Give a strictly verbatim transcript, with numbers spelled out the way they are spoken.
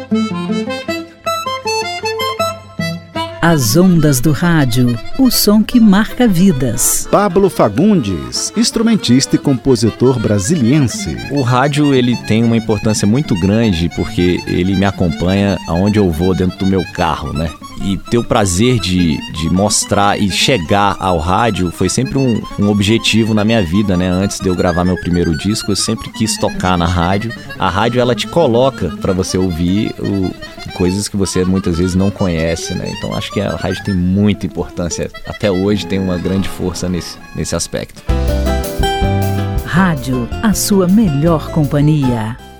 As ondas do rádio, o som que marca vidas. Pablo Fagundes, instrumentista e compositor brasiliense. O rádio ele tem uma importância muito grande porque ele me acompanha aonde eu vou dentro do meu carro, né? E ter o prazer de, de mostrar e chegar ao rádio foi sempre um, um objetivo na minha vida, né? Antes de eu gravar meu primeiro disco, eu sempre quis tocar na rádio. A rádio, ela te coloca para você ouvir o, coisas que você muitas vezes não conhece, né? Então acho que a rádio tem muita importância. Até hoje tem uma grande força nesse, nesse aspecto. Rádio, a sua melhor companhia.